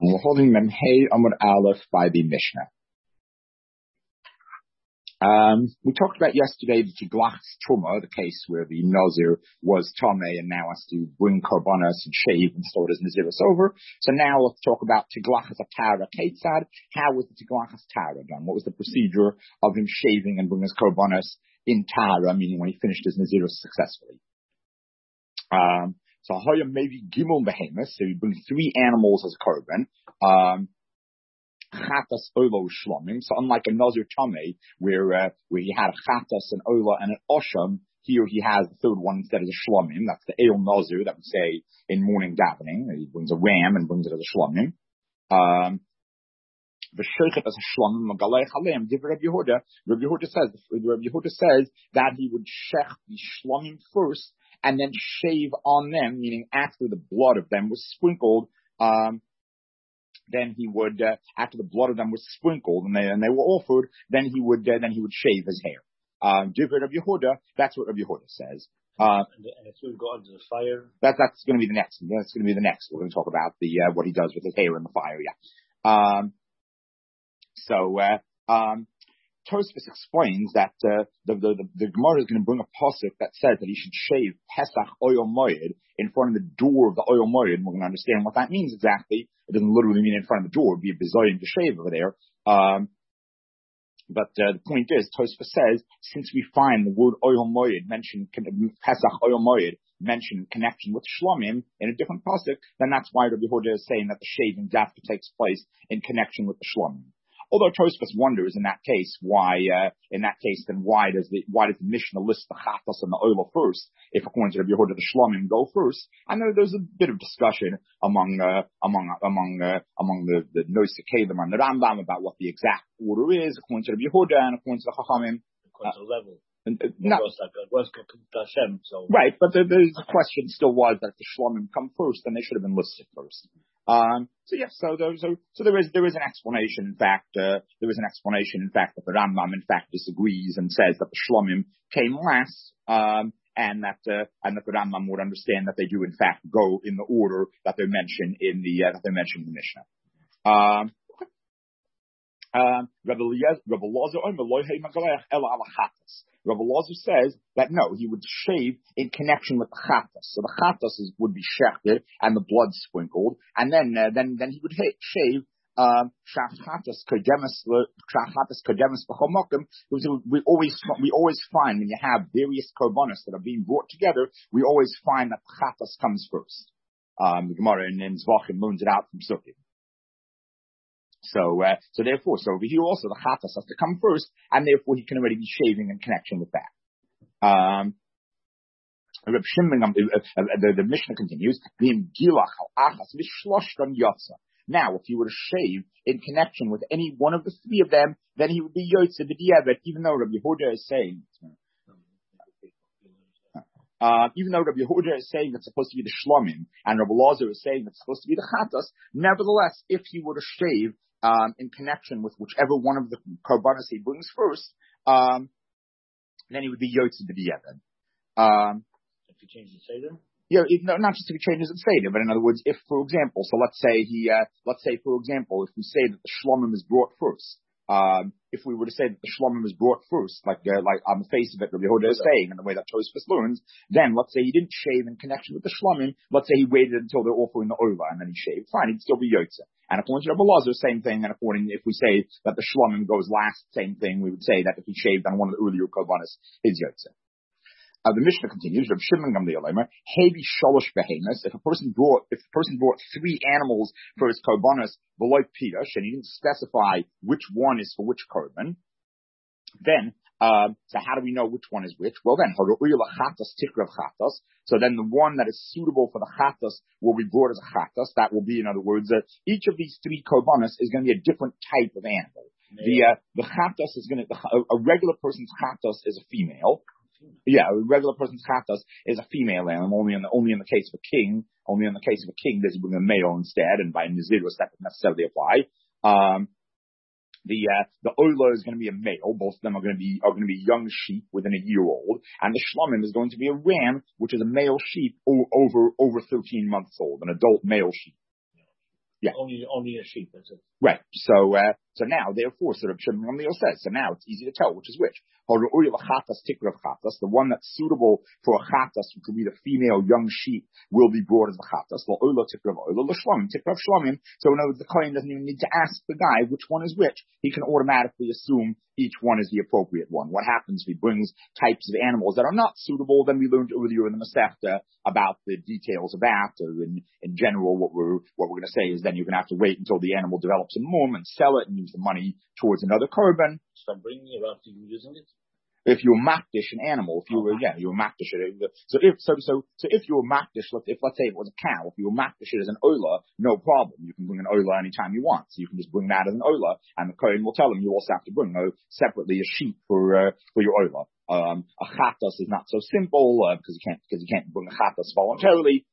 And we're holding Memhei Amud Aleph by the Mishnah. We talked about yesterday the Tiglachas Truma, the case where the Nazir was Tomei and now has to bring Korbanos and shave and store his Naziris over. So now let's talk about Tiglachas Tara Ketzad. How was the Tiglachas Tara done? What was the procedure of him shaving and bringing his Korbanos in Tara, meaning when he finished his Naziris successfully? So Hoya maybe Gimel Behemoth, so he brings 3 animals as a korban. Chatas, Ola, Shlomim. So unlike a Nazir Tomei, where he had a Chatas, an Ola, and an Osham, here he has the third one instead of a Shlomim. That's the Eil Nazir that we say in morning davening. He brings a ram and brings it as a Shlomim. The Sheikhet as a Shlomim, Magalei Chalem, Rabbi Yehuda. Rabbi Yehuda says that he would shech the Shlomim first and then shave on them, meaning after the blood of them was sprinkled, then he would, after the blood of them was sprinkled and they were offered, then he would shave his hair. Rabbi Yehuda, that's what Rabbi Yehuda says. And it's going to go under the fire. That's going to be the next. That's going to be the next. We're going to talk about the what he does with his hair in the fire. Yeah. Tosfos explains that the Gemara is going to bring a pasuk that says that he should shave Pesach Oyel Moed in front of the door of the Oyel Moed, and we're going to understand what that means exactly. It doesn't literally mean in front of the door; it'd be a bizayon to shave over there. But the point is, Tosfos says, since we find the word Oyel Moed mentioned, Pesach Oyel Moed mentioned in connection with Shlomim in a different pasuk, then that's why Rabbi Yehuda is saying that the shaving dafka takes place in connection with the Shlomim. Although Tosfos wonders in that case why does the Mishnah list the Chatas and the Oila first, if according to Rabbi Yehuda the Shlomim go first? I know there's a bit of discussion among the Nosei Kalim and the Rambam about what the exact order is according to Rabbi Yehuda and according to the Chachamim. According to the level. Right, but the question still was that if the Shlomim come first, then they should have been listed first. So there is an explanation. In fact, that the Rambam in fact disagrees and says that the Shlomim came last, and that the Rambam would understand that they do in fact go in the order that they're mentioned in the Mishnah. Rabbi Lazar says that no, he would shave in connection with the chatas. So the chatas would be shechted and the blood sprinkled, and then he would shave chatas kodemis b'chomokim. We always find when you have various korbanos that are being brought together, we always find that the chatas comes first. The Gemara in Zvachim learns it out from Sukkim. So over here also the chatas has to come first, and therefore he can already be shaving in connection with that. The Mishnah continues. Now, if he were to shave in connection with any one of the 3 of them, then he would be yotze b'diavad, even though Rabbi Yehuda is saying. Even though Rabbi Yehuda is saying it's supposed to be the Shlomim, and Rabbi Lazar is saying it's supposed to be the Chatas, nevertheless, if he were to shave in connection with whichever one of the korbanos he brings first, then he would be yotze b'diavad. If he changes the seder? Yeah, not just if he changes the seder, but in other words, if, for example, let's say, for example, if we say that the Shlomim is brought first, if we were to say that the Shlomim is brought first, like on the face of it, Rabbi Yehuda is saying, and the way that Tosfos learns, then let's say he didn't shave in connection with the Shlomim, let's say he waited until they're offering the Ola, and then he shaved, fine, he'd still be yotze. And according to Rabbi Lazar, same thing, and if we say that the Shlomim goes last, same thing, we would say that if he shaved on one of the earlier korbanos, he's yotze. The Mishnah continues, Rav Shimon Gamliel Omer, Hevi Shalosh Behemoths, if the person brought 3 animals for his korbanos below Pirush, and he didn't specify which one is for which korban, then, so how do we know which one is which? Well then, so then the one that is suitable for the chatas will be brought as a chatas. That will be, in other words, each of these 3 korbanos is going to be a different type of animal. Yeah. The chatas is going to, a regular person's chatas is a female. Yeah, a regular person's chatas is a female animal, only in the case of a king. Only in the case of a king does he bring a male instead, and by Nazirus that doesn't necessarily apply. The Oila is going to be a male. Both of them are going to be young sheep within a year old, and the Shlomim is going to be a ram, which is a male sheep over 13 months old, an adult male sheep. Yeah. Only a sheep, that's it. Right. So now, therefore, sort of Shimon Gamliel says, so now it's easy to tell which is which. The one that's suitable for a chatas, which will be the female young sheep, will be brought as the chatas. So in other words, the kohen doesn't even need to ask the guy which one is which. He can automatically assume each one is the appropriate one. What happens if he brings types of animals that are not suitable? Then we learned earlier in the Masechta about the details of that. In general, what we're going to say is then you're going to have to wait until the animal develops a mum and sell it and use the money towards another korban. Stop bringing it after you using it. If you're makdish an animal, if you were, you were makdish it. So if you were makdish, let's say it was a cow, if you were makdish it as an ola, no problem. You can bring an ola anytime you want. So you can just bring that as an ola, and the kohen will tell him you also have to bring separately a sheep for your ola. A chatas is not so simple, because you can't bring a chatas voluntarily.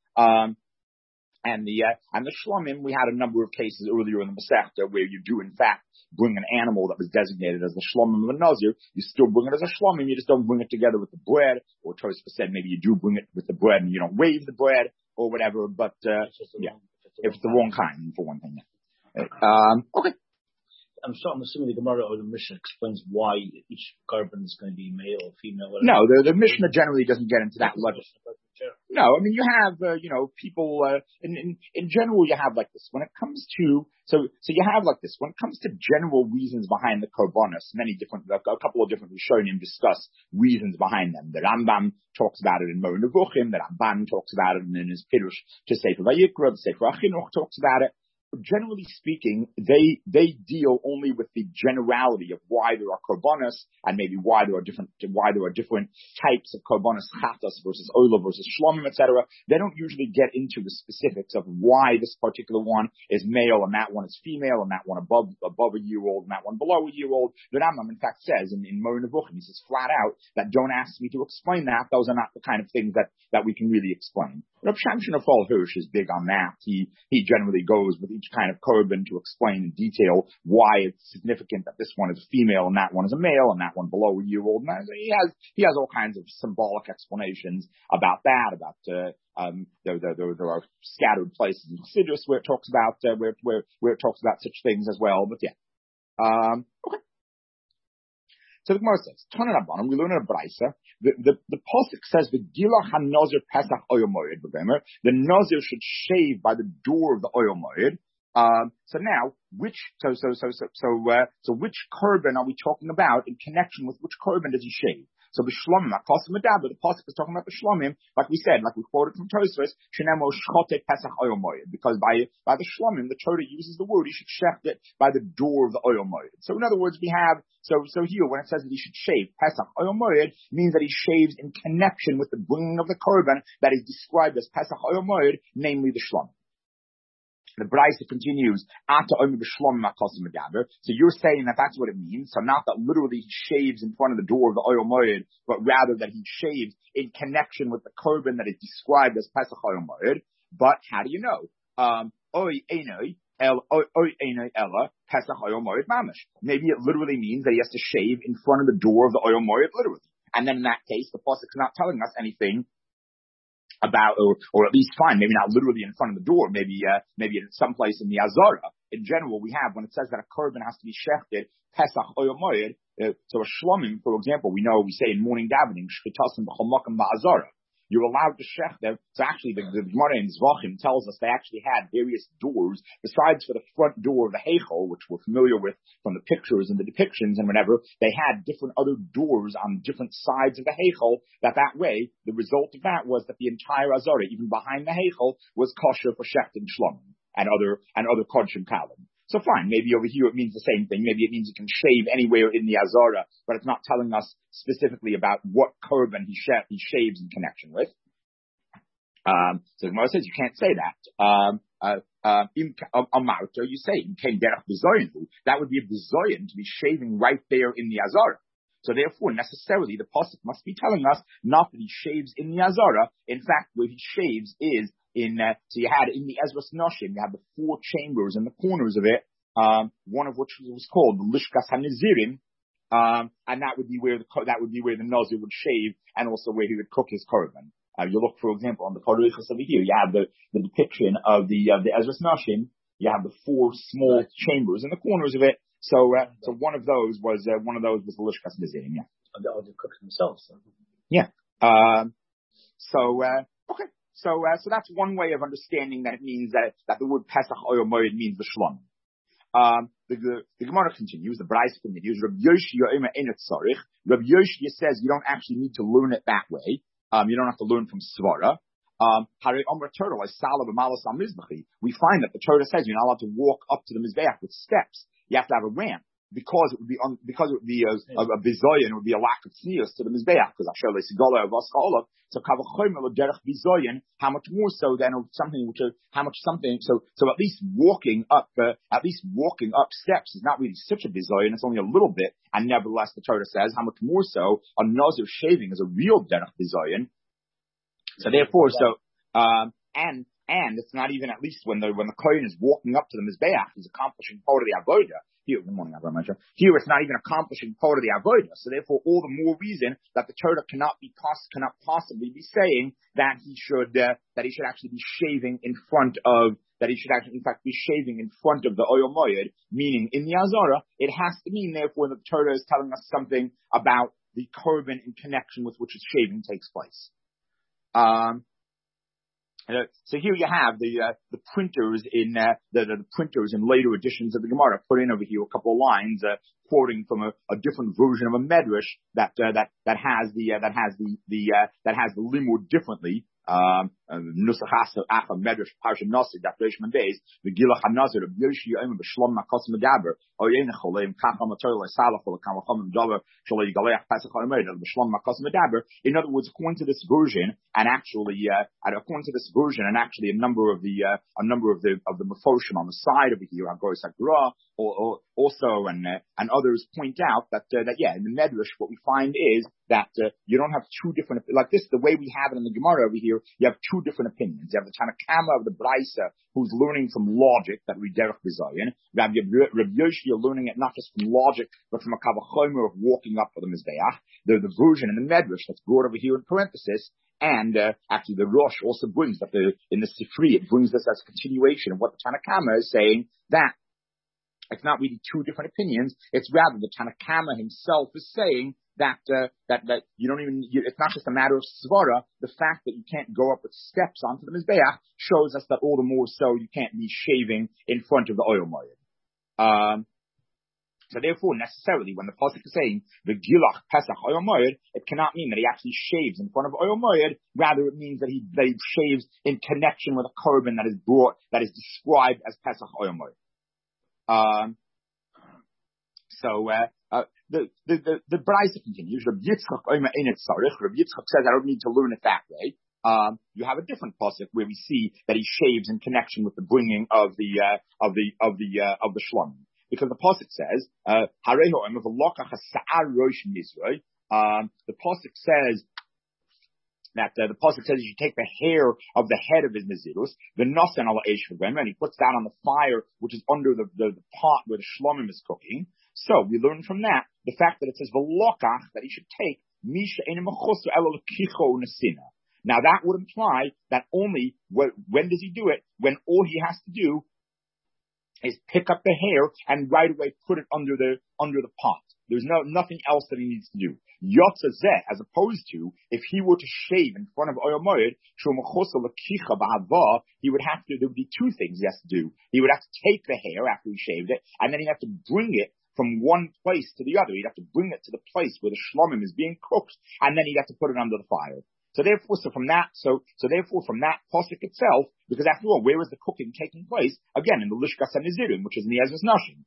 And the shlomim, we had a number of cases earlier in the Masechta where you do in fact bring an animal that was designated as the shlomim of a nazir. You still bring it as a shlomim, you just don't bring it together with the bread. Or Tosfos said maybe you do bring it with the bread and you don't wave the bread or whatever. But if it's the wrong kind, for one thing. Okay. I'm assuming the Gemara or the Mishnah explains why each korban is going to be male or female. Whatever. No, the Mishnah generally doesn't get into that level. No, I mean you have people in general you have like this when it comes to so you have like this when it comes to general reasons behind the korbanos. Many different a couple of different Rishonim discuss reasons behind them. The Rambam talks about it in Moreh Nevuchim. The Ramban talks about it in his Pirush to Sefer Vayikra. The Sefer Achinuch talks about it. Generally speaking, they deal only with the generality of why there are korbanos and maybe why there are different types of korbanos, chatas versus ola versus shlomim, etc. They don't usually get into the specifics of why this particular one is male and that one is female and that one above a year old and that one below a year old. The Rambam in fact says in Moreh Nevuchim, he says flat out that don't ask me to explain that. Those are not the kind of things that we can really explain. Rav Shamshon Raphael Hirsch is big on that. He generally goes with each kind of korban to explain in detail why it's significant that this one is a female and that one is a male and that one below a year old. And he has all kinds of symbolic explanations about that. About there are scattered places in Chassidus where it talks about where it talks about such things as well. But okay. So the Gemara says, Tanan Rabbanan, we learn in a Braisa, the Pasuk says, the Gila HaNazir Pesach Oyel Moed, the Nazir should shave by the door of the Oyel Moed. So now, which korban are we talking about in connection with which korban does he shave? So the shlomim, the pasuk is talking about the shlomim, like we said, like we quoted from Tosfos, shenemo shchote pesach oyel moed, because by the shlomim, the Torah uses the word he should shecht it by the door of the oyel moed. So in other words, we have so here when it says that he should shave pesach oyel moed, means that he shaves in connection with the bringing of the korban that is described as pesach oyel moed, namely the shlomim. The Braisa continues, so you're saying that that's what it means. So not that literally he shaves in front of the door of the Oyel Moed, but rather that he shaves in connection with the korban that is described as Pesach Oyel Moed. But how do you know? Maybe it literally means that he has to shave in front of the door of the Oyel Moed, literally. And then in that case, the pasuk is not telling us anything about, or at least fine, maybe not literally in front of the door, maybe in some place in the Azara. In general, we have, when it says that a korban has to be shechted, Pesach Oyel Moed, so a shlomim, for example, we say in morning davening, shchitasim b'chol makom ba'azara. You're allowed to shech them. So actually, the Gemara in Zvachim tells us they actually had various doors, besides for the front door of the Heichal, which we're familiar with from the pictures and the depictions and whatever. They had different other doors on different sides of the Heichal. That way, the result of that was that the entire Azara, even behind the Heichal, was kosher for shech and shlomim and other kodshim kalim. So fine, maybe over here it means the same thing. Maybe it means you can shave anywhere in the Azara, but it's not telling us specifically about what korban he shaves in connection with. So the Gemara says you can't say that. Amarto, you say, that would be a bizoyin to be shaving right there in the Azara. So therefore, necessarily, the pasuk must be telling us not that he shaves in the Azara. In fact, where he shaves is so you had in the Ezras Noshim, you have the 4 chambers in the corners of it, one of which was called the Lishkas HaNazirim, and that would be where the Nazir would shave, and also where he would cook his korban. You look, for example, on the Paruchas over here, you have the depiction of the Ezras Noshim. you have the four small chambers in the corners of it. So one of those was the Lishkas Nezirim. Yeah. And they cook themselves. So. Yeah. Okay. So that's one way of understanding that it means that the word Pesach Oyel Moed means the Shlom. The Gemara continues, the Braisa continues, Rabbi Yoshia says you don't actually need to learn it that way. You don't have to learn from Svara. We find that the Torah says you're not allowed to walk up to the Mizbeach with steps. You have to have a ramp. Because it would be a bizoyin, it would be a lack of tznius to the mizbeach. Because so how much more so than something which so at least walking up steps is not really such a bizoyin. It's only a little bit, and nevertheless the Torah says how much more so a nazir shaving is a real derech bizoyin. So therefore, and it's not even at least when the kohen is walking up to the mizbeach, he's accomplishing part of the avodah. Here, good morning, Abraham. Here, it's not even accomplishing part of the avodah. So therefore, all the more reason that the Torah cannot possibly be saying that he should actually be shaving in front of the Oyel Moed, meaning in the Azara, it has to mean therefore that the Torah is telling us something about the korban in connection with which its shaving takes place. So here you have the printers in the printers in later editions of the Gemara put in over here a couple of lines quoting from a different version of a medrash that has the limud differently. Nusachas Acha Medrash Parsha Nasi that Reishman Beis the Gilach Hanazir of Yoshi Yom B'Shlom Makos Medaber Oyenecholem Kacham Atoyle Salachol Kamachom Daber Shalei Galeach Pesach Hamed B'Shlom Makos Medaber. In other words, according to this version, and actually a number of the Mefoshim on the side over here, Agoris Agra, also and others point out that in the Medrash what we find is that you don't have two different, like this, the way we have it in the Gemara over here, you have two different opinions. You have the Tanakama of the Braisa, who's learning from logic, that we derech bizayin. Rabbi Yoshia learning it not just from logic, but from a kavachomer of walking up for the Mizbeach. The version in the Medrash that's brought over here in parenthesis, and actually the Rosh also brings that in the Sifri, it brings this as a continuation of what the Tanakama is saying, that it's not really two different opinions, it's rather the Tanakama himself is saying that you don't even, it's not just a matter of svara. The fact that you can't go up with steps onto the Mizbeach shows us that all the more so you can't be shaving in front of the Oyel Moed. So therefore, necessarily, when the pasuk is saying the Gilach Pesach Oyel Moed, it cannot mean that he actually shaves in front of Oyel Moed. Rather, it means that he shaves in connection with a korban that is described as Pesach Oyel Moed. The Braisa continues. Rabbi Yitzchak says, I don't need to learn it that way. You have a different pasuk where we see that he shaves in connection with the bringing of the shlomim, because the pasuk says, the pasuk says that the pasuk says you should take the hair of the head of his nazirus, the nasan ala eish, and he puts that on the fire which is under the pot where the shlomim is cooking. So we learn from that the fact that it says v'lokach, that he should take misha ena mechusa ela lekicho nesina. Now that would imply that only when does he do it? When all he has to do is pick up the hair and right away put it under the pot. There's nothing else that he needs to do. Yotza zeh, as opposed to if he were to shave in front of Oyel Moed, there would be two things he has to do. He would have to take the hair after he shaved it, and then he'd have to bring it from one place to the other. He'd have to bring it to the place where the shlomim is being cooked, and then he'd have to put it under the fire. So therefore from that pasuk itself, because after all, where is the cooking taking place? Again, in the Lishkas HaNezirim, which is in the Ezras Nashim.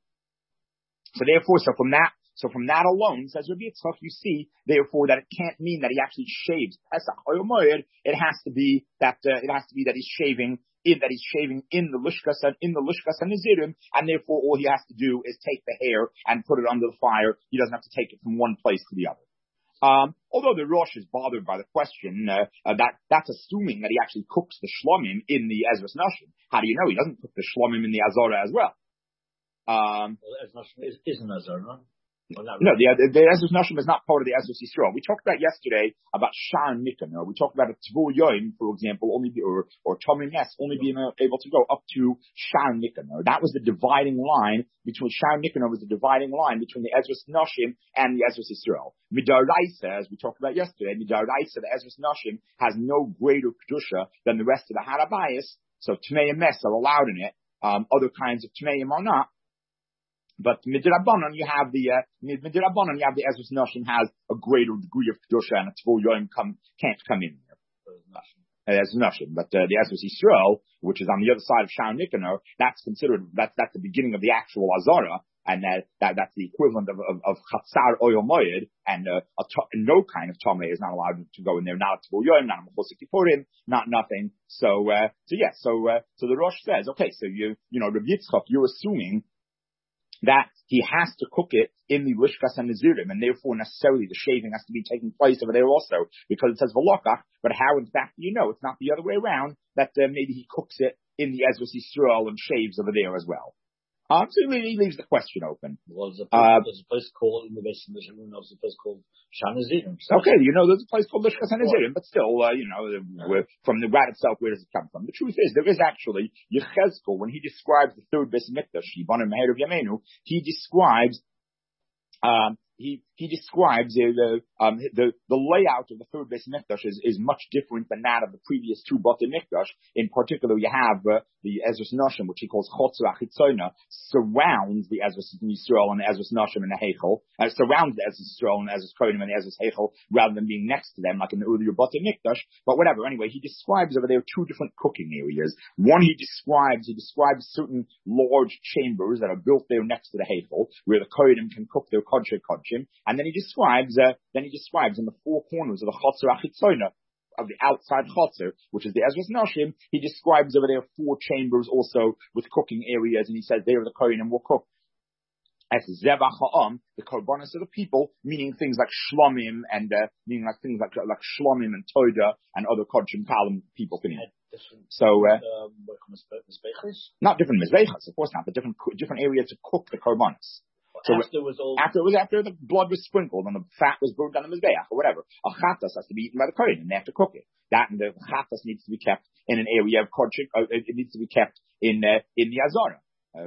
So from that alone, says Rabbi Yitzchak, you see, therefore, that it can't mean that he actually shaves Pesach Oyel Moed. It has to be that he's shaving in the Lishkas HaNezirim, and therefore all he has to do is take the hair and put it under the fire. He doesn't have to take it from one place to the other. Although the Rosh is bothered by the question, that's assuming that he actually cooks the shlomim in the Ezras Nashim. How do you know he doesn't cook the shlomim in the Azara as well? Ezras Nashim is an Azara, no? Well, not No, really. the Ezra's Nashim is not part of the Ezra's Yisrael. We talked about yesterday about Shar Nikanor. We talked about a Tvul Yoim, for example, or Tommy Nes only being able to go up to Shar Nikanor. That was the dividing line between Shar Nikanor was the dividing line between the Ezra's Nashim and the Ezra's Yisrael. Midaraisa, as we talked about yesterday, Midaraisa, the Ezra's Nashim has no greater kedusha than the rest of the Harabayas. So Tmei and Mes are allowed in it. Other kinds of Tmeim are not. But midrabanan, you have the Ezra's Nashim has a greater degree of kedusha, and a Tvul Yoim can't come in there. As Nashim, but the Ezra's Yisrael, which is on the other side of Shar Nikanor, that's the beginning of the actual Azara, and that's the equivalent of Chatzar Oyel Moed, and no kind of Tomei is not allowed to go in there, not a Tvul Yoim, not a Mechusik Yippurim, not nothing. So the Rosh says, okay, so Rabbi Yitzchak, you're assuming that he has to cook it in the Lishkas and Nazirim, and therefore necessarily the shaving has to be taking place over there also, because it says V'lokach, but how in fact do you know? It's not the other way around, that maybe he cooks it in the Ezra's Yisrael and shaves over there as well. So he leaves the question open. Well, there's a place called, in the base of Mishnah, there's a place called Shanazirim. Okay, there's a place called Lishkas and Nazirim, but still, from the rat itself, where does it come from? The truth is, there is actually, Yechezkel, when he describes the third Beis Mikdash, Yivanim Meher of Yameinu, he describes, he describes the layout of the third Beis Mikdash is much different than that of the previous two Batei Mikdash. In particular, you have the Ezra's Nashim, which he calls Chotzer Achitzona, surrounds the Ezra's Yisrael and the Ezra's Nashim and the Heichel, surrounds the Ezra's Yisrael and the Ezra's Kohanim and the Ezra's Heichel, rather than being next to them like in the earlier Batei Mikdash. But whatever, anyway, he describes over there two different cooking areas. One he describes certain large chambers that are built there next to the Heichel, where the Kohanim can cook their kodshim. And then he describes in the four corners of the Chotzer Achitzona, of the outside Chotzer, which is the Ezra's Nashim, he describes over there four chambers also with cooking areas, and he says there the Kohanim will cook as Zevach Ha'am, the Korbanos of the people, meaning things like Shlomim and meaning like things like Shlomim and Toida and other Kodshim Kalim people can eat. So not different mizbechas, of course not, but different areas to cook the Korbanos. So after the blood was sprinkled and the fat was burned on the mizbeach or whatever, a chatas has to be eaten by the kohen and they have to cook it. That and the chatas needs to be kept in an area of kodshik. It needs to be kept in the azara.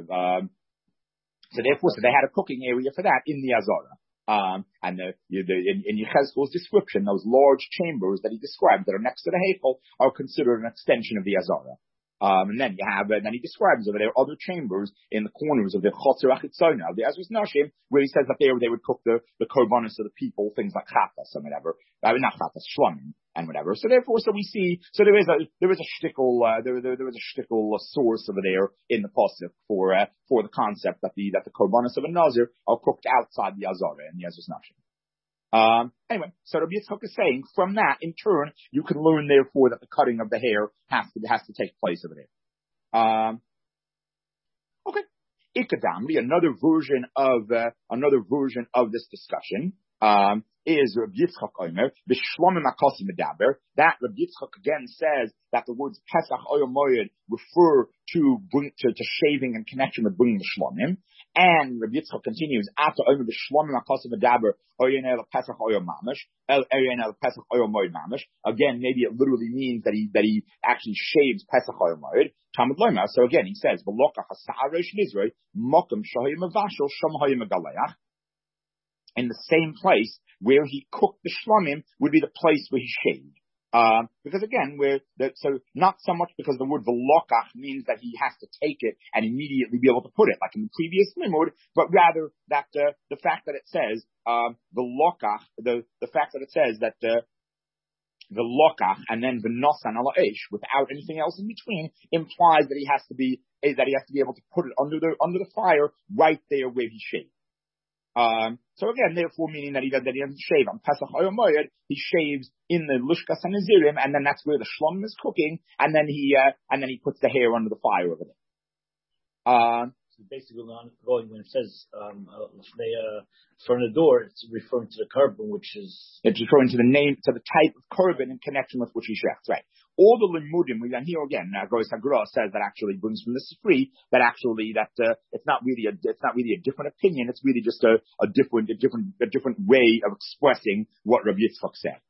So therefore, they had a cooking area for that in the azara. And in Yechezkel's description, those large chambers that he described that are next to the Heichel are considered an extension of the azara. And then then he describes over there other chambers in the corners of the Chotzer Achitzona, of the Ezra's Nashim, where he says that there they would cook the korbanos of the people, things like chatas and whatever. Not chatas, shlomim and whatever. So therefore, we see, there is a shtickle, there was a shtickle source over there in the pasuk for the concept that the korbanos of a nazir are cooked outside the azara in the Ezra's Nashim. Anyway, so Rabbi Yitzchak is saying from that, in turn, you can learn therefore that the cutting of the hair has to take place over there. Okay. Ikadamri, another version of this discussion, is Rabbi Yitzchak Omer, B'Shlomim HaKosim Medaber. That Rabbi Yitzchak again says that the words Pesach Oyel Moed refer to shaving in connection with bringing the Shlomim. And Rabbi Yitzchak continues, after Omer B'Shlomim HaKosim Medaber, Oyen El Pesach Oyel Mamish, Oyen El Pesach Oyel Moed Mamish. Again, maybe it literally means that he actually shaves Pesach Oyel Moed. Talmud Loma. So again, he says, V'lokach HaSa'arosh Nizrei, Mokum Shohayim Avashel, Shomohayim Agaleach. In the same place where he cooked the shlomim would be the place where he shaved. Because again, so not so much because the word v'lokach means that he has to take it and immediately be able to put it, like in the previous limud, but rather that the fact that it says v'lokach, the fact that it says that the lokach and then v'nosan ala eish without anything else in between implies that he has to be able to put it under the fire right there where he shaved. So again, therefore, meaning that he doesn't shave on Pesach Oyel Moed, he shaves in the Lishkas and Nazirim, and then that's where the Shlomim is cooking, and then he puts the hair under the fire over there. basically going when it says for the door, it's referring to the carbon, which is it's referring to the name, to the type of carbon in connection with which he shechts. Right. All the limudim, and here again, Goes Hagra says that actually brings from the Sifri that actually it's not really a different opinion. It's really just a different way of expressing what Rabbi Yitzchak said.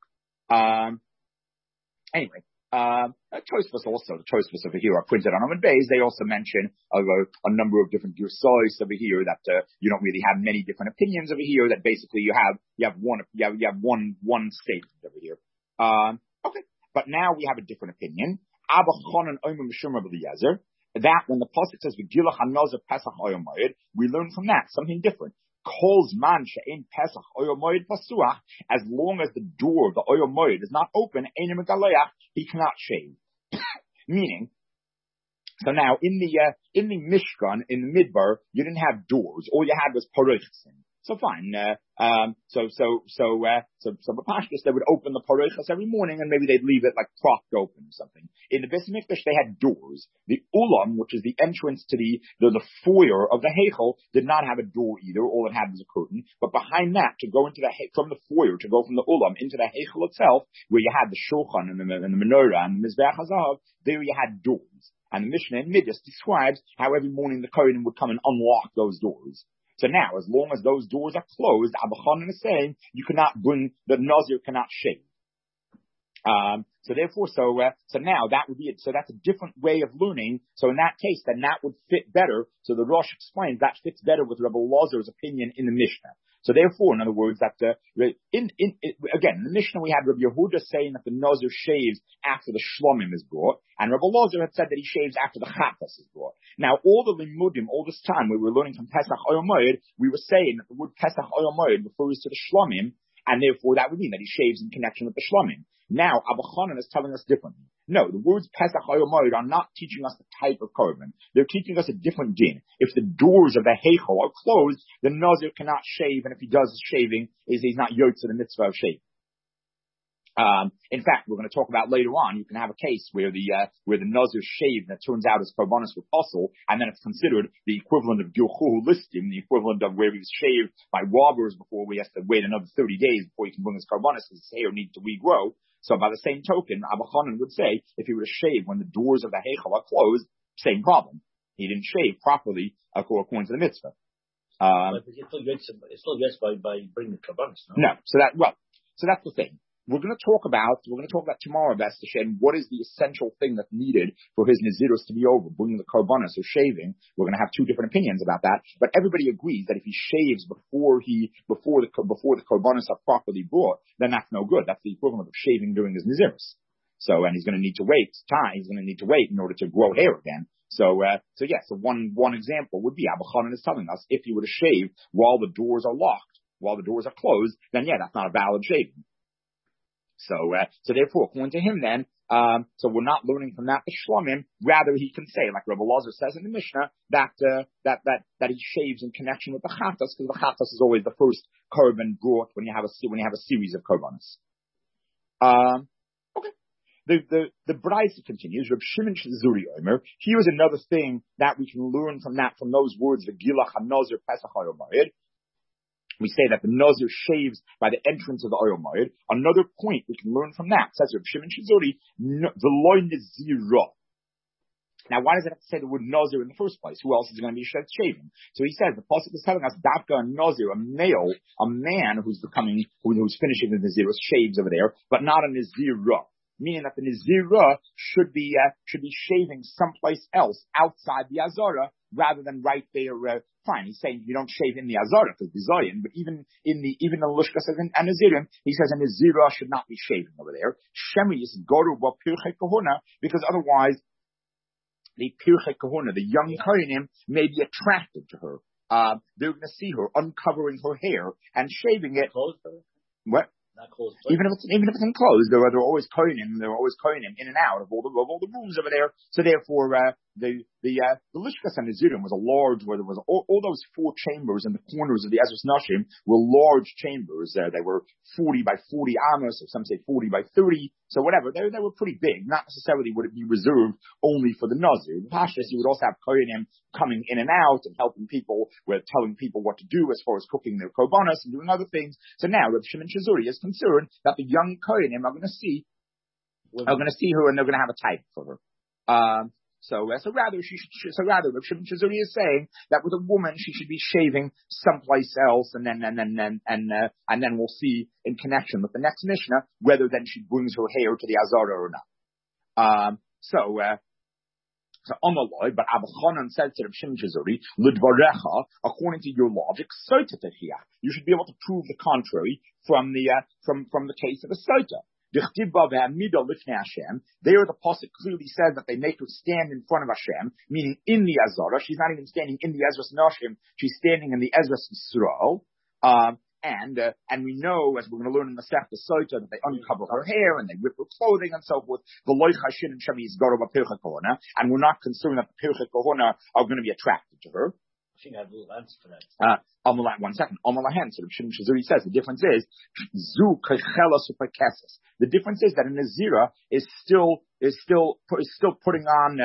Anyway. Tosfos also, the Tosfos over here are printed on Amud Beis. They also mention a number of different Girsais over here that you don't really have many different opinions over here. That basically you have one statement over here. Okay, but now we have a different opinion. Abba Chonan Omer Mishum Rabbi Eliezer. That when the pasuk says V'gilach Hanozer Pesach Oyom Moed, we learn from that something different. Calls man she'ein Pesach Oyom Moed pasuach, as long as the door of the Oyom Moed is not open, ein megaleach, he cannot shave. Meaning, so now in the Mishkan, in the Midbar, you didn't have doors. All you had was parechsim. So fine. So Bapashkas, they would open the parechas every morning, and maybe they'd leave it like propped open or something. In the Beis Mikdash, they had doors. The Ulam, which is the entrance to the foyer of the Heichel, did not have a door either. All it had was a curtain. But behind that, to go into from the foyer, to go from the Ulam into the Heichel itself, where you had the Shulchan and the Menorah and the Mizbeach HaZahav, there you had doors. And the Mishnah in Midas describes how every morning the Kohen would come and unlock those doors. So now, as long as those doors are closed, Abba Chonan is saying you cannot the Nazir cannot shave. So now that would be it. So that's a different way of learning. So in that case, then that would fit better. So the Rosh explains that fits better with Rabbi Lazar's opinion in the Mishnah. So therefore, in other words, that again, in the Mishnah we had Rabbi Yehuda saying that the Nazir shaves after the Shlomim is brought, and Rabbi Lazar had said that he shaves after the Chatas is brought. Now, all the Limudim, all this time we were learning from Pesach Oyom Moed, we were saying that the word Pesach Oyom Moed refers to the Shlomim, and therefore that would mean that he shaves in connection with the Shlomim. Now, Abba Chonan is telling us differently. No, the words Pesach Oyom Moed are not teaching us the type of korban. They're teaching us a different din. If the doors of the Heichel are closed, the Nazir cannot shave, and if he does his shaving, he's not yotze the mitzvah of shaving. In fact, we're going to talk about later on, you can have a case where the Nazir shave that turns out as korbanos with puzzle, and then it's considered the equivalent of Gilchuhu listim, the equivalent of where he was shaved by robbers before we have to wait another 30 days before he can bring his korbanos because his hair needs to regrow. So by the same token, Abba Chonan would say, if he were to shave when the doors of the Heichel are closed, same problem. He didn't shave properly according to the mitzvah. But it's still yes by bringing the korbanos. No, so that's the thing. We're going to talk about tomorrow, B'ez Hashem, what is the essential thing that's needed for his Nazirus to be over, bringing the korbanos or shaving. We're going to have two different opinions about that, but everybody agrees that if he shaves before the korbanos are properly brought, then that's no good. That's the equivalent of shaving during his Nazirus. So, and he's going to need to wait in order to grow hair again. So one example would be Abba Chonan is telling us if he were to shave while the doors are locked, while the doors are closed, then that's not a valid shaving. So therefore, according to him then, so we're not learning from that the Shlomim. Rather, he can say, like Rabbi Lazar says in the Mishnah, that he shaves in connection with the Chatas, because the Chatas is always the first korban brought when you have a series of korbanos. Okay. The Braisa continues. Reb Shimon Zuri Omer. Here's another thing that we can learn from those words, the Gilach HaNazir Pesach Oyom Moed. We say that the Nazir shaves by the entrance of the Oyom Moed. Another point we can learn from that says Reb Shimon Shizuri, V'loy Nazira. Now, why does it have to say the word Nazir in the first place? Who else is going to be shaving? So he says the pasuk is telling us Dafka Nazir, a man who's finishing the Nazir, shaves over there, but not a Nazira. Meaning that the Nazira should be shaving someplace else outside the Azara rather than right there. Fine, he's saying you don't shave in the Azara because Bizayin, but even in the Lushkas and Nazirim, he says a Nazira should not be shaving over there. Shemi is Goru wa Pirchei Kahuna, because otherwise the Pirchei Kahuna, the young Kohanim, may be attracted to her. They're going to see her uncovering her hair and shaving it. What? Even if it's enclosed, there are always kohenim in and out of all the rooms over there. So therefore, the Lishkas and Nazirim was a large, where there was all those four chambers in the corners of the Ezras Nashim were large chambers. They were 40 by 40 amos, or some say 40 by 30, so whatever. They were pretty big. Not necessarily would it be reserved only for the Nazir. In Pashas, you would also have Kohanim coming in and out and helping people with telling people what to do as far as cooking their korbanos and doing other things. So now Reb Shimon Shazuri is concerned that the young Kohanim are going to see her and they're going to have a type for her. So rather, Reb Shimon Shazuri is saying that with a woman, she should be shaving someplace else, and then we'll see in connection with the next Mishnah whether then she brings her hair to the Azara or not. So Amaloi, but Abba Chanan said to Reb Shimon Shazuri, Lidvarecha, according to your logic, Sota Techia. You should be able to prove the contrary from the case of a Sota. There the pasuk clearly says that they make her stand in front of Hashem, meaning in the Azara. She's not even standing in the Ezras Nashim, she's standing in the Ezras Yisrael. And we know, as we're going to learn in the Masechta Sota, that they uncover her hair and they rip her clothing and so forth. The Loich Hashin and Shemi is Goroba Pircha Kohona, and we're not concerned that the Pircha Kohona are going to be attracted to her. I think I have a little answer for that. 1 second. So Shimon Shazuri says the difference is Zu Kechela Superkeses. The difference is that a Nazira is still putting on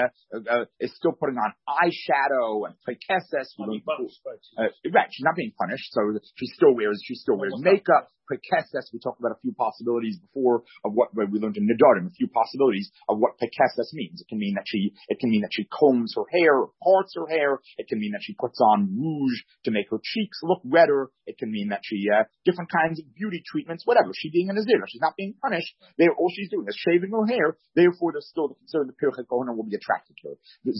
eyeshadow and Pekeses. Right, she's not being punished, so she still wears makeup. Pekeses, we talked about a few possibilities before of what we learned in Nedarim, a few possibilities of what Pekeses means. It can mean that she combs her hair, or parts her hair. It can mean that she puts on rouge to make her cheeks look redder. It can mean that she different kinds of beauty treatments, whatever. She being a Nazir, she's not being punished. All she's doing is shaving her hair. Therefore, there's still the concern the Pirchei Kohana will be attracted to her.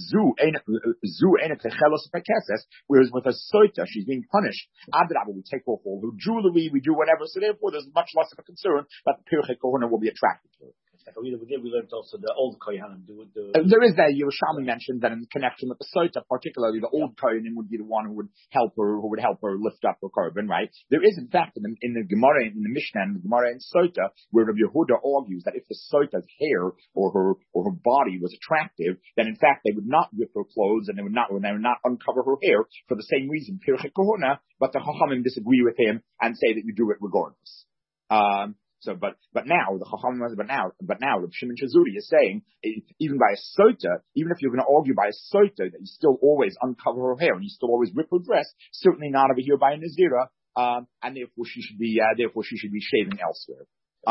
Whereas with a Soita, she's being punished. Adrabah, we take off all her jewelry, we do whatever. So therefore, there's much less of a concern that the Pirchei Kohana will be attracted to her. We learned also the old Kohanim do. There is that Yerushalmi mentioned that in connection with the Sota, particularly the old Kohanim would be the one who would help her lift up her korban, right? There is in fact in the Gemara, in the Mishnah, in the Gemara in Sota, where Rabbi Yehuda argues that if the Sota's hair or her body was attractive, then in fact they would not rip her clothes and they would not uncover her hair for the same reason, Pirchei Kohana, but the Chachamim disagree with him and say that you do it regardless. But now Reb Shimon Shazuri is saying, even by a Sota, even if you're going to argue by a Sota that you still always uncover her hair and you still always rip her dress, certainly not over here by a Nazira, and therefore she should be shaving elsewhere.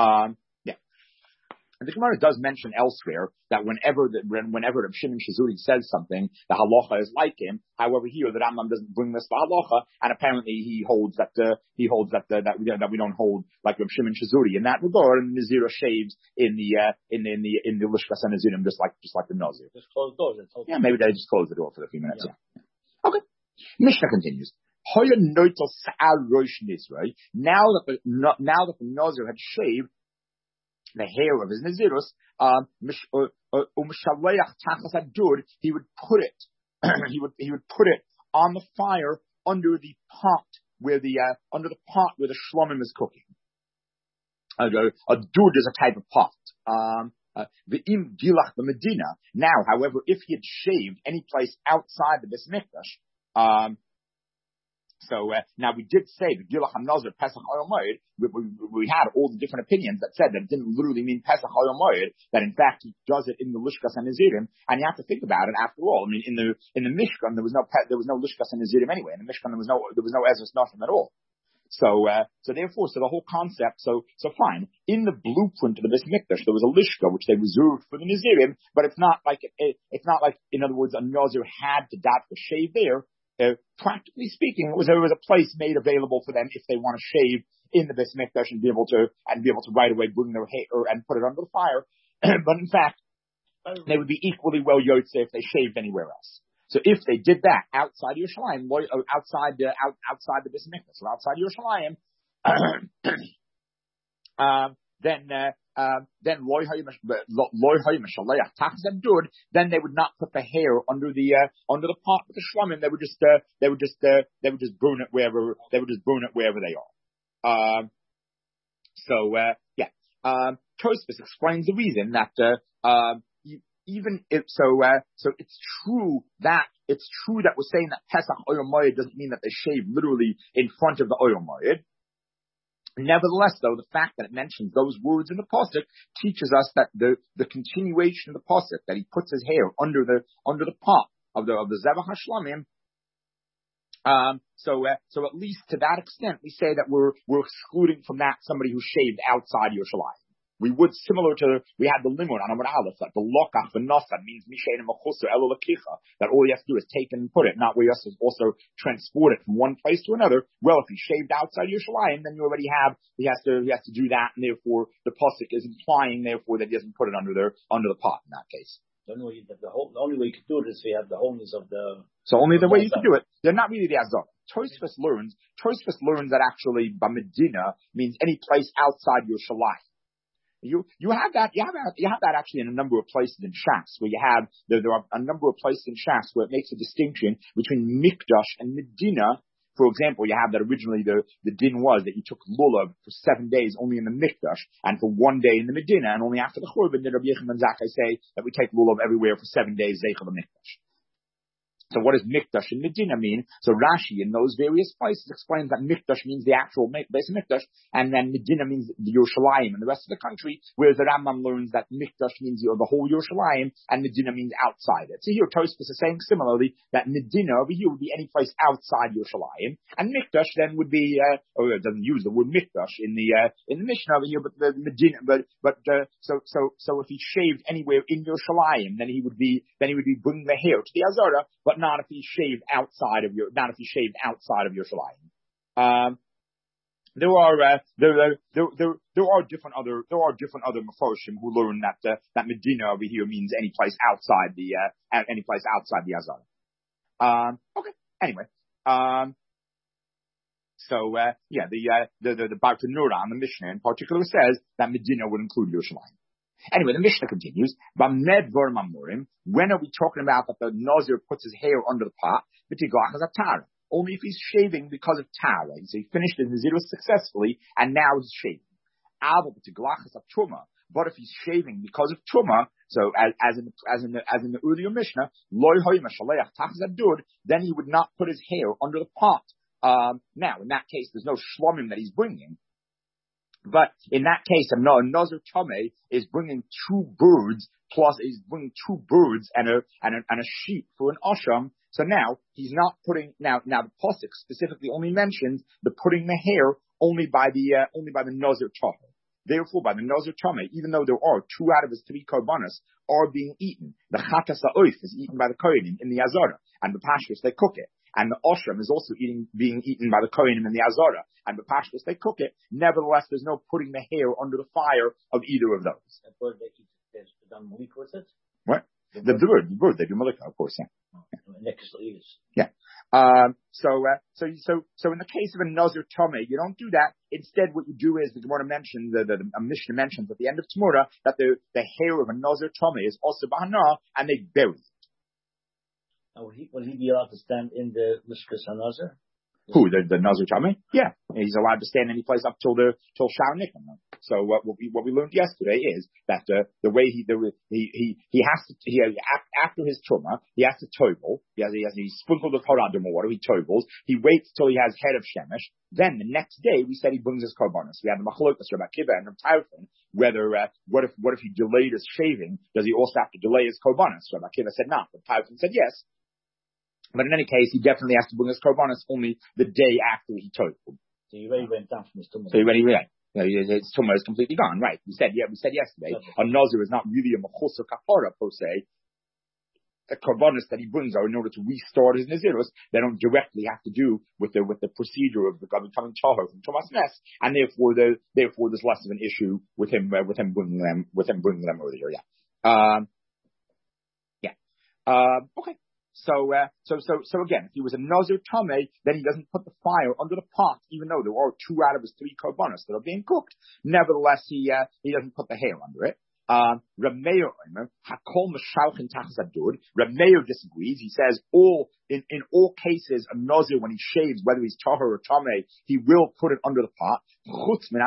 And the Gemara does mention elsewhere that whenever Reb Shimon Shazuri says something, the halacha is like him. However, here the Rambam doesn't bring this to halacha, and apparently he holds that we don't hold like Reb Shimon Shazuri in that regard. And Nazira shaves in the Lishkas and Nazirim just like the Nazir. Just close the door. Yeah, maybe they just close the door for a few minutes. Yeah. Okay. Mishnah continues. Now that the Nazir had shaved the hair of his Nazirus, he would put it on the fire under the pot where the shlomim is cooking. A dud is a type of pot. The im gilach the Medina. Now, however, if he had shaved any place outside the Beis Mikdash, now we did say the Gilach HaNazir Pesach Oyel Moed. We had all the different opinions that said that it didn't literally mean Pesach Oyel Moed. That in fact he does it in the Lishkas and Nazirim, and you have to think about it. After all, I mean, in the Mishkan there was no Lishkas and Nazirim anyway. In the Mishkan there was no Ezras Nashim at all. So therefore, the whole concept. So fine. In the blueprint of the Beis Mikdash, there was a lishka which they reserved for the Nazirim, but it's not like in other words a Nazir had to shave there. Practically speaking, there was a place made available for them if they want to shave in the Beis Mikdash and be able to right away bring their hair and put it under the fire. But in fact, they would be equally well yotze if they shaved anywhere else. So if they did that outside Yerushalayim, outside the Beis Mikdash or outside Yerushalayim, then they would not put the hair under the pot with the shlomim. They would just burn it wherever they are. Tosfos explains the reason that even if so, so it's true that we're saying that Pesach Oyom Moed doesn't mean that they shave literally in front of the Oyom Moed. Nevertheless, though, the fact that it mentions those words in the pasuk teaches us that the continuation of the pasuk, that he puts his hair under the pot of the Zevach HaShlamim. So at least to that extent, we say that we're excluding from that somebody who shaved outside Yerushalayim. We would, we had the limud on Amud Aleph, that the lokach v'nasa means mishein mechuser elo lakicha, that all you have to do is take and put it, not where you have to also transport it from one place to another. Well, if he shaved outside Yerushalayim, then you already he has to do that, and therefore the pasuk is implying therefore that he doesn't put it under the pot in that case. The only way you could do it is if you have the wholeness of the. So only the way you can do it. They're not really the azar. Tosfos learns that actually Bamedina means any place outside Yerushalayim. You have that actually in a number of places in Shas, where there are a number of places in Shas where it makes a distinction between Mikdash and Medina. For example, you have that originally the din was that you took lulav for 7 days only in the Mikdash and for 1 day in the Medina, and only after the Churban did Rabbi Yechon ben Zakkai say that we take lulav everywhere for 7 days zeichel the Mikdash. So what does Mikdash and Medina mean? So Rashi in those various places explains that Mikdash means the actual base of Mikdash, and then Medina means the Yerushalayim and the rest of the country, whereas the Rambam learns that Mikdash means the whole Yerushalayim, and Medina means outside it. So here Tosfos is saying similarly that Medina over here would be any place outside Yerushalayim, and Mikdash then would be, it doesn't use the word Mikdash in the Mishnah over here, but the Medina, so if he shaved anywhere in Yerushalayim, then he would be bringing the hair to the Azara, but not if he shaved outside of Yerushalayim. There are different other Mefarshim who learn that Medina over here means any place outside the Azara. Okay. Anyway. The Barta Nura on the Mishnah in particular says that Medina would include Yerushalayim. Anyway, the Mishnah continues. When are we talking about that the Nazir puts his hair under the pot? Only if he's shaving because of tara. So he finished his Nazirus successfully, and now he's shaving. But if he's shaving because of Truma, so as in the earlier Mishnah, then he would not put his hair under the pot. Now, in that case, there's no shlomim that he's bringing. But in that case, a Nazir Tomei is bringing two birds and a sheep for an Asham. So now he's not putting, now the Pasuk specifically only mentions the putting the hair only by the Nazir Tomei. Therefore, by the Nazir Tomei, even though there are 2 out of his 3 korbanos are being eaten, the Chatas Ha'oif is eaten by the Kohanim in the Azara, and the Pashtus they cook it. And the Osham is also being eaten by the Kohanim in the Azara, and the Pashtus they cook it. Nevertheless, there's no putting the hair under the fire of either of those. What they eat, there's done Malik, was it? What? The bird, they do Malika, of course, yeah. Yeah. So in the case of a Nazir Tomei, you don't do that. Instead, what you do is, the Gemara mentioned, the Mishnah mentions at the end of Tamura, that the hair of a Nazir Tomei is also Bahana, and they bury it. Will he be allowed to stand in the Mishkas HaNazir? Who, the Nazir Tomei? Yeah. He's allowed to stand any place up till Sha'ar Nikan. So what we learned yesterday is that the way he has to, after his Truma, he has to tovel. He sprinkled the Koradim or water, he tovels. He waits till he has head of Shemesh. Then the next day, we said he brings his korbanos. We had the Machlokas, Rabbi Akiva and Rabbi Tarfon, whether, what if he delayed his shaving? Does he also have to delay his korbanos? Rabbi Akiva said not, but Tarfon said yes. But in any case, he definitely has to bring his korbanos only the day after he toveled. So he already went down from his tumah. So he already went. His tumah is completely gone, right? We said yesterday, okay. A Nazir is not really a mechusar kapara per se. The korbanos that he brings are in order to restart his nazirus. They don't directly have to do with the procedure of becoming tahor from Tumas Nes, and therefore there's less of an issue with him bringing them earlier. Okay. So again, if he was a Nazir Tomei, then he doesn't put the fire under the pot, even though there are 2 out of his 3 korbanos that are being cooked. Nevertheless, he doesn't put the hair under it. Reb Meir disagrees. He says in all cases a nazir, when he shaves, whether he's tahor or tamei, he will put it under the pot. Chutz min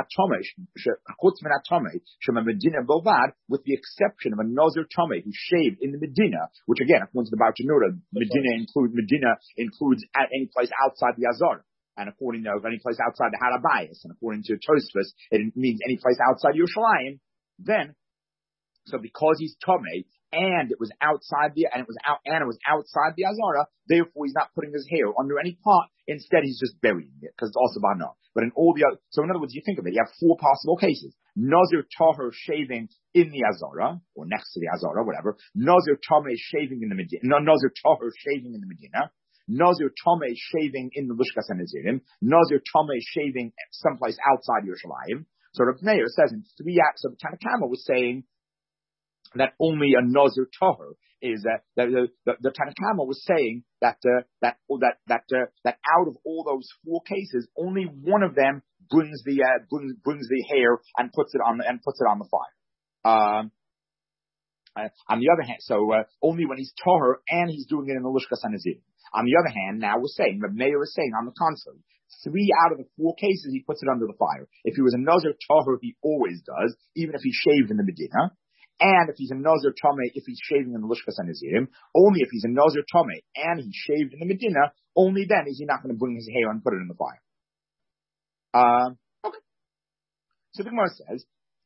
tamei shema medina bovad, with the exception of a nazir tamei who shaved in the Medina, which again, according to the Baal Tanura, Medina includes at any place outside the Azara. And according to any place outside the Harabayas, and according to Tosfos, it means any place outside Yerushalayim. Then, so because he's Tomei, and it was outside the outside the Azara, therefore he's not putting his hair under any pot. Instead, he's just burying it because it's also bana. But in all the other, so in other words, you think of it, you have four possible cases: Nazir Tahor shaving in the Azara or next to the Azara, whatever. Nazir Tomei shaving in the Medina. No, Nazir Tahor shaving in the Medina. Nazir Tomei shaving in the Lishkas HaNazirim. Nazir Tomei shaving someplace outside Yerushalayim. So Reb Meir says in 3 acts of the Tanna Kamma was saying that only a Nazir Tahor is that the Tanna Kamma was saying that out of all those 4 cases, only one of them brings the hair and puts it on the fire. On the other hand, only when he's Tahor and he's doing it in the Lishkas HaNazirim. On the other hand, now we're saying, the Meir is saying on the contrary, 3 out of the 4 cases he puts it under the fire. If he was a Nazir Tahor, he always does, even if he shaved in the Medina. And if he's a Nazir Tamei, if he's shaving in the Lishkas HaNazirim, only if he's a Nazir Tamei and he shaved in the Medina, only then is he not going to bring his hair and put it in the fire. Okay. So the Gemara says,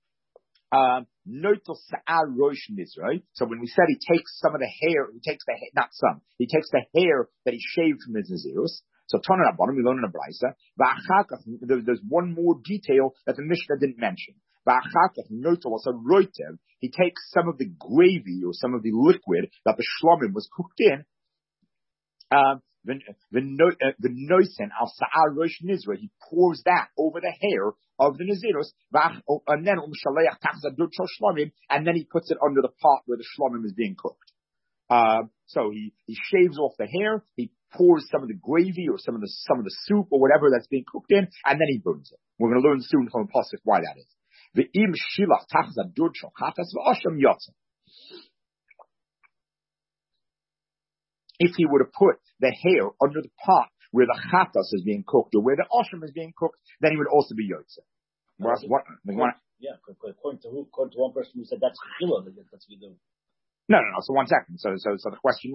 so when we said he takes some of the hair, he takes the hair that he shaved from his Nazirus. So Tana Rabbanim, we learn in a Braisa. There's one more detail that the Mishnah didn't mention. He takes some of the gravy or some of the liquid that the shlomim was cooked in. The noisen al sa'ar rosh nizra, he pours that over the hair of the nazirus, and then he puts it under the pot where the shlomim is being cooked. So he shaves off the hair, he pours some of the gravy or some of the soup or whatever that's being cooked in, and then he burns it. We're going to learn soon from the pasuk why that is. If he were to put the hair under the pot where the chatas is being cooked or where the osham is being cooked, then he would also be yotze. According to one person who said that's chila, that's what you do. No. So 1 second. So the question,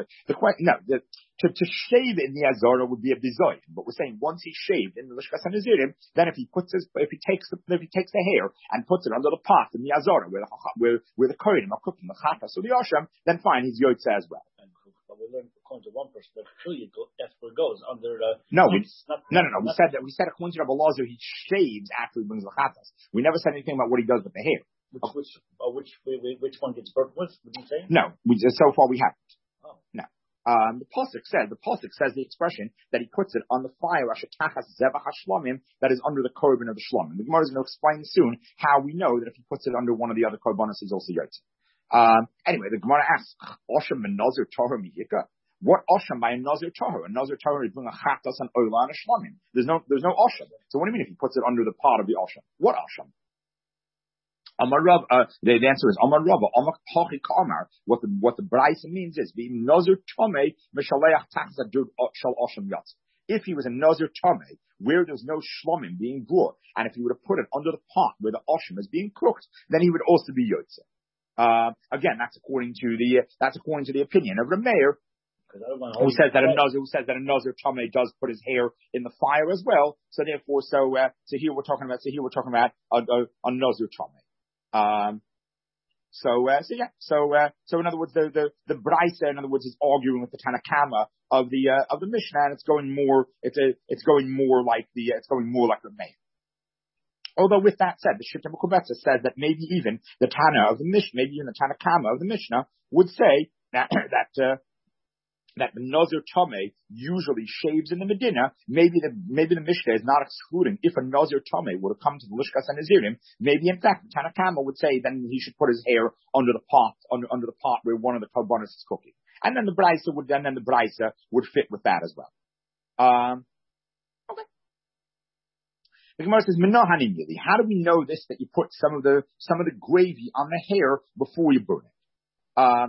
to shave in the Azara would be a bizoy. But we're saying once he shaved in the Lishkas HaNazirim, then if he takes the hair and puts it under the pot in the Azara where the kohenim are cooking the chatas or the osham, then fine, he's yotze as well. But we learned according to one person that that's where it goes under the. No. We said according to Rabbi Lazar he shaves after he brings the chatas. We never said anything about what he does with the hair. Which one gets burnt with? Would you say? No, so far we haven't. Oh. No. The pasuk says the expression that he puts it on the fire that is under the korban of the shlomim. The Gemara is going to explain soon how we know that if he puts it under one of the other korbanos, he's also yotze. Anyway, the Gemara asks, Osham and Nazir Tahor miyika. What Osham by a Nazir Tahor? A Nazir Tahor is doing a chatas and oila and a shlomim. There's no Osham. So what do you mean if he puts it under the pot of the Osham? What Osham? The answer is Amar Rava, Amar Pachi Kamar. What the Braisa means is being Nazir Tomei Meshaleach Tachzadud Shal Osham Yatz. If he was a Nazir Tomei, where there's no shlomim being brought, and if he would have put it under the pot where the Osham is being cooked, then he would also be Yotze. Again, that's according to the opinion of Rameir, who says that a Nazir Tomei does put his hair in the fire as well. So therefore, here we're talking about a Nazir Tomei. So in other words, the Braisa, in other words, is arguing with the Tanna Kamma of the Mishnah, and it's going more like the Meir. Although with that said, the Shita Mekubetza says that maybe even the Tana of the Mishnah, maybe even the Tanna Kamma of the Mishnah would say that the Nazir Tomei usually shaves in the Medina. Maybe the Mishnah is not excluding if a Nazir Tomei would have come to the Lishkas HaNazirim. Maybe in fact the Tanna Kamma would say then he should put his hair under the pot where one of the korbanos is cooking, and then the Braisa would fit with that as well. Okay. The Gemara says, "Menohanim yili." How do we know this? That you put some of the gravy on the hair before you burn it.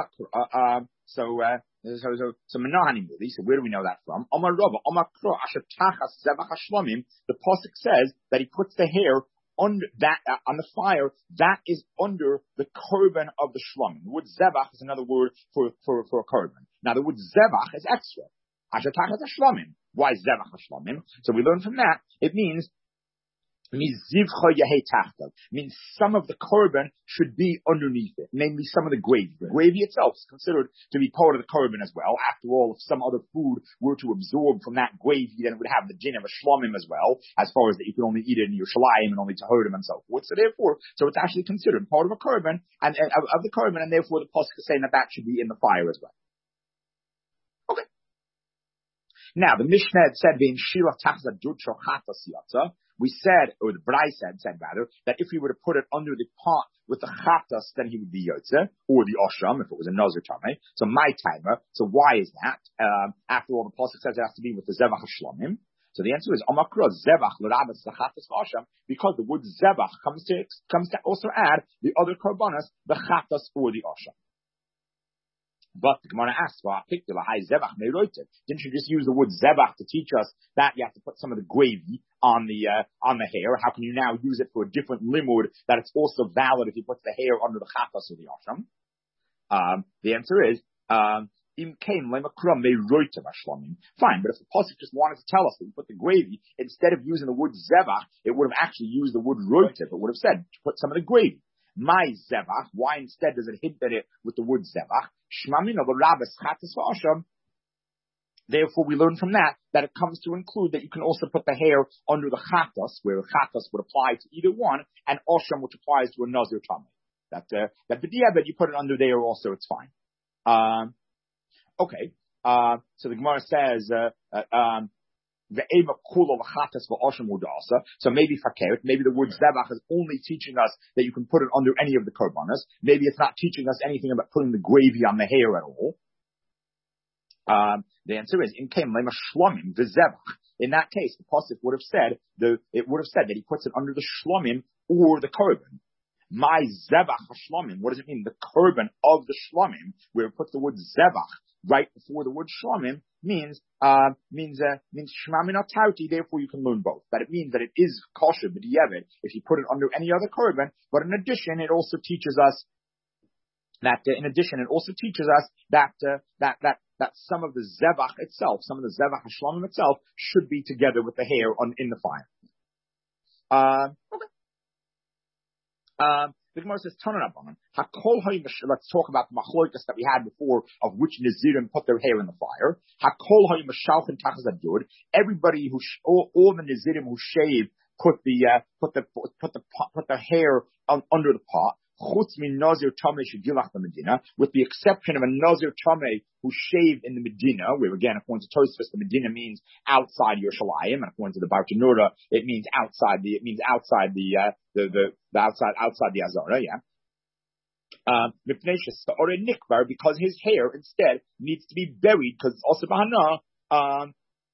So Menohanim yili. So where do we know that from? Omar Rava, Omar Kro, Asher Tachas Zevach Hashlamim. The pasuk says that he puts the hair under that on the fire. That is under the korban of the shlamim. The word zevach is another word for a korban. Now the word zevach is extra. Asher Tachas Hashlamim. Why zevach hashlamim? So we learn from that. It means zivcha yehei tachtav. Means some of the korban should be underneath it, namely some of the gravy. The gravy itself is considered to be part of the korban as well. After all, if some other food were to absorb from that gravy, then it would have the din of a shlamim as well, as far as that you can only eat it in your shalayim and only tahorim and so forth. So therefore, it's actually considered part of a korban and of the korban, and therefore the pasuk is saying that should be in the fire as well. Okay. Now the Mishnah said being shila tachza dutro chata siyatza. We said, or the Brai said rather, that if we were to put it under the pot with the chatas, then he would be yotze, or the osham, if it was a nazir tameh. So my timer. So why is that? After all, the pasuk says it has to be with the zevach hashlamim. So the answer is omakra zevach l'rabas chatas osham, because the word zevach comes to also add the other korbanos, the chatas or the osham. But the Gemara asks, didn't you just use the word zevach to teach us that you have to put some of the gravy on the hair? How can you now use it for a different limud that it's also valid if you put the hair under the chatas or the asham? The answer is, fine, but if the pasuk just wanted to tell us that you put the gravy, instead of using the word zevach, it would have actually used the word roitiv. It would have said, put some of the gravy. My zevach, why instead does it hint at it with the word zevach? Shmamin of the rabbis chatas v'asham. Therefore, we learn from that it comes to include that you can also put the hair under the chatas, where the chatas would apply to either one, and asham, which applies to a nazir tameh. That b'diavad, you put it under there also, it's fine. Okay. So the Gemara says, so maybe fakert, maybe the word zevach is only teaching us that you can put it under any of the korbanos. Maybe it's not teaching us anything about putting the gravy on the hair at all. The answer is in that case, the pasuk would have said that he puts it under the shlomim or the korban. My zevach hashlamim. What does it mean? The korban of the shlomim, where it puts the word zevach right before the word shlomim, means shmamin atauti. Therefore, you can learn both. That it means that it is kosher b'diavad if you put it under any other korban. But in addition, it also teaches us that some of the zevach itself, some of the zevach hashlamim itself, should be together with the hair in the fire. Okay. The Gemara says, let's talk about the machloikas that we had before of which Nazirim put their hair in the fire. Everybody all the Nazirim who shave put their hair under the pot. With the exception of a Nazir Tameh who shaved in the Medina, where again, according to Tosfos, the Medina means outside Yerushalayim, and according to the Bartanura, it means outside the Azara, yeah. Because his hair instead needs to be buried, because it's also Bahana,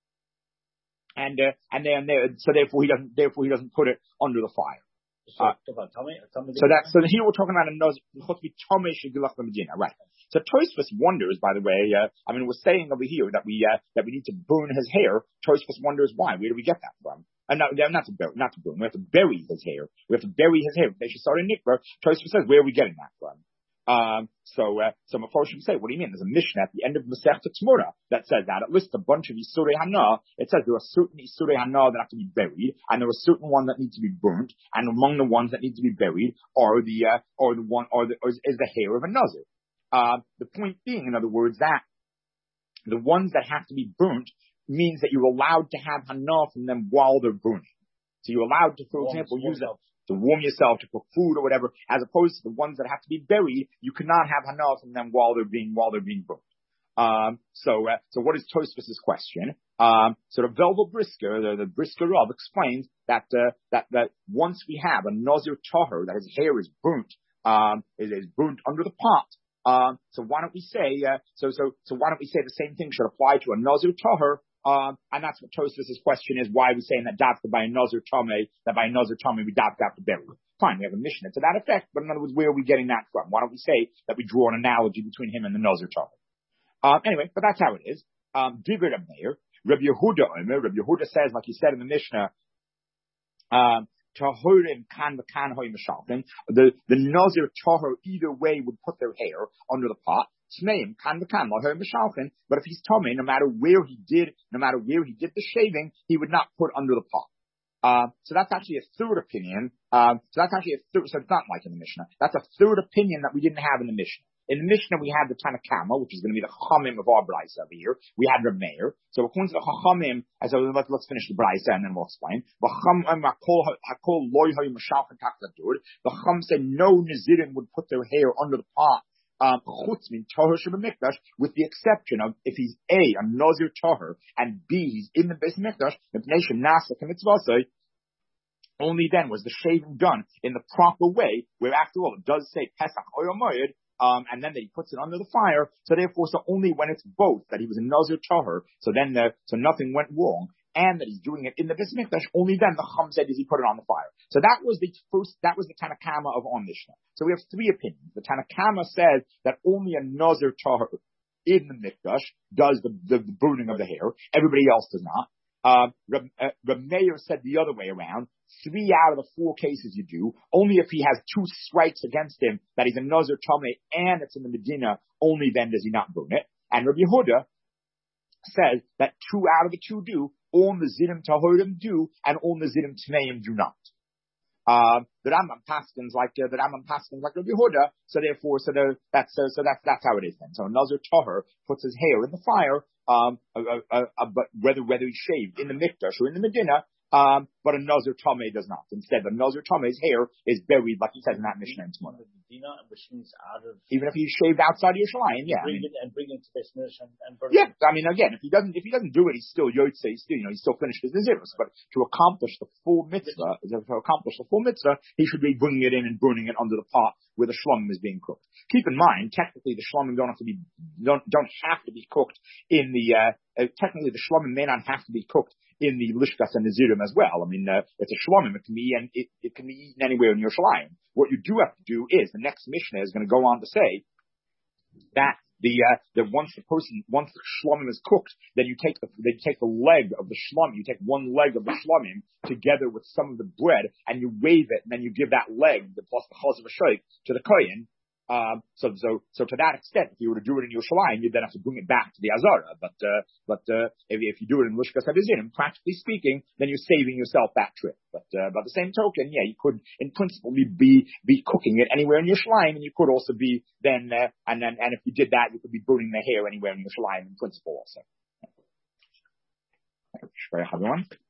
so therefore he doesn't put it under the fire. So here we're talking about a nose, right? So Tosfos wonders, by the way, we're saying over here that we need to burn his hair. Tosfos wonders why. Where do we get that from? Not to burn. We have to bury his hair. They should start a nikbar. Tosfos says, where are we getting that from? So Mephoshim say, what do you mean? There's a Mishnah at the end of Masechta Tmura that says that. It lists a bunch of Isurei Hana. It says there are certain Isurei Hana that have to be buried, and there are certain ones that need to be burnt, and among the ones that need to be buried is the hair of a Nazir. The point being, in other words, that the ones that have to be burnt means that you're allowed to have Hana from them while they're burning. So you're allowed to, for example, use it to warm yourself, to cook food or whatever, as opposed to the ones that have to be buried. You cannot have hana from them while they're being burnt. So what is Tosfos' question? So the Velvel Brisker, the Brisker Rav explains that once we have a Nazir Tahor, that his hair is burnt, is burnt under the pot. So why don't we say, so why don't we say the same thing should apply to a Nazir Tahor, And that's what Tosfos' question is, why are we saying that dafka by a Nazir Tomei, we dafka have to bury it? Fine, we have a Mishnah to that effect, but in other words, where are we getting that from? Why don't we say that we draw an analogy between him and the Nazir Tomei? Anyway, but that's how it is. Divrei Reb Meir, Rabbi Yehuda says, like he said in the Mishnah, Tahurim kan v'kan hoy mishalkin. The Nazir tahor either way would put their hair under the pot. Sneim kan v'kan hoy mishalkin. But if he's tummy, no matter where he did the shaving, he would not put under the pot. So that's actually a third opinion. So it's not like in the Mishnah. That's a third opinion that we didn't have in the Mishnah. In the Mishnah, we had the Tanna Kama, which is going to be the Chachamim of our Braisa over here. We had Reb Meir. So according to the Chachamim, let's finish the Braisa and then we'll explain. The Chacham said no Nazirim would put their hair under the pot. With the exception of if he's A Nazir Tahor, and B, he's in the Beis Mikdash, only then was the shaving done in the proper way, where after all, it does say Pesach Oyel Moed, and then that he puts it under the fire. So therefore, only when it's both, that he was a Nazir Tahor, so nothing went wrong, and that he's doing it in the Beis Mikdash, only then the Chum said, does he put it on the fire? So that was the Tanna Kama of our Mishnah. So we have three opinions. The Tanna Kama says that only a Nazir Tahor in the Mikdash does the burning of the hair. Everybody else does not. Reb Meir said the other way around. 3 out of the 4 cases you do. Only if he has 2 strikes against him, that he's a Nazir Tomei and it's in the Medina, only then does he not burn it. And Rabbi Yehuda says that 2 out of the 2 do, all Nazirim Tahorim do, and all Nazirim Tmeim do not. The Rambam paskins like Rabbi Yehuda, so therefore, that's how it is then. So a Nazir Tahor puts his hair in the fire, but whether he shaved in the Mikdash or in the Medina, but a Nazir Tomei does not. Instead, the Nazir Tomei's hair is buried, like he says in that Mishnah in Tzmona. Even if he shaved outside of Yerushalayim, yeah. Bring it to this Mishnah and burn it. I mean, again, if he doesn't do it, he's still Yotze, he still finished his Nazirus. But to accomplish the full mitzvah, he should be bringing it in and burning it under the pot where the shlomim is being cooked. Keep in mind, technically, the shlomim don't have to be cooked in the. Technically, the shlomim may not have to be cooked in the lishkas and nazirim as well. I mean, it's a shlomim. It can be eaten anywhere in Yerushalayim. What you do have to do is the next Mishnah is going to go on to say that once the shlomim is cooked, then you take the leg of the shlomim, you take one leg of the shlomim together with some of the bread, and you wave it, and then you give that leg, plus the chazav v'shoik, to the kohen. So to that extent, if you were to do it in Yerushalayim, you'd then have to bring it back to the Azara. But if you do it in Lishkas HaBezinim, practically speaking, then you're saving yourself that trip. But by the same token, yeah, you could, in principle, be cooking it anywhere in Yerushalayim, and you could also be then, and if you did that, you could be burning the hair anywhere in Yerushalayim in principle also. Everyone.